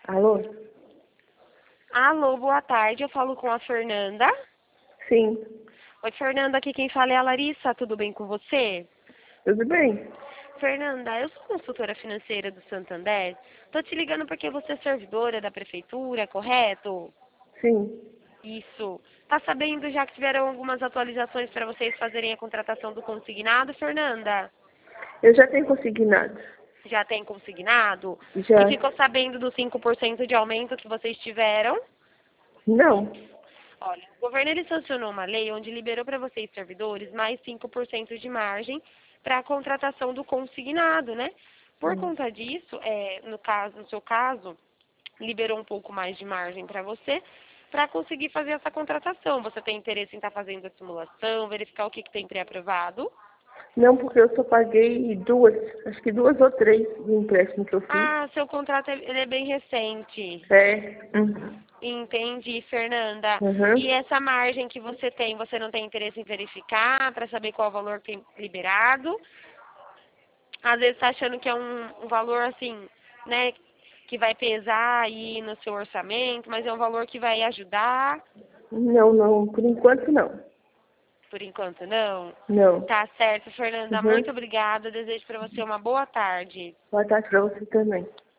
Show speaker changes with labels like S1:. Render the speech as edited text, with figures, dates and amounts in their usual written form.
S1: Alô?
S2: Alô, boa tarde. Eu falo com a Fernanda.
S1: Sim,
S2: Oi, Fernanda. Aqui quem fala é a Larissa. Tudo bem com você?
S1: tudo bem?
S2: Fernanda, eu sou consultora financeira do Santander. Tô te ligando porque você é servidora da prefeitura, correto?
S1: Sim.
S2: Isso. Tá sabendo já que tiveram algumas atualizações para vocês fazerem a contratação do consignado, Fernanda?
S1: Eu já tenho consignado.
S2: Já tem consignado? E
S1: Já.
S2: ficou sabendo dos 5% de aumento que vocês tiveram?
S1: Não.
S2: Olha, o governo ele sancionou uma lei onde liberou para vocês, servidores, mais 5% de margem para a contratação do consignado, né? Por
S1: Hum.
S2: conta disso, no seu caso, liberou um pouco mais de margem para você para conseguir fazer essa contratação. Você tem interesse em estar fazendo a simulação, verificar o que tem pré-aprovado?
S1: Não, porque eu só paguei duas, acho que duas ou três de empréstimo que eu fiz.
S2: Ah, seu contrato ele é bem recente.
S1: É.
S2: Entendi, Fernanda. E
S1: Uhum.
S2: essa margem que você não tem interesse em verificar para saber qual valor tem liberado? Às vezes está achando que é um valor assim, né, que vai pesar aí no seu orçamento, mas é um valor que vai ajudar.
S1: Não, não, por enquanto não.
S2: Por enquanto, não.
S1: Não.
S2: Tá certo, Fernanda. Muito
S1: Uhum.
S2: obrigada. Desejo para você uma boa tarde.
S1: Boa tarde pra você também.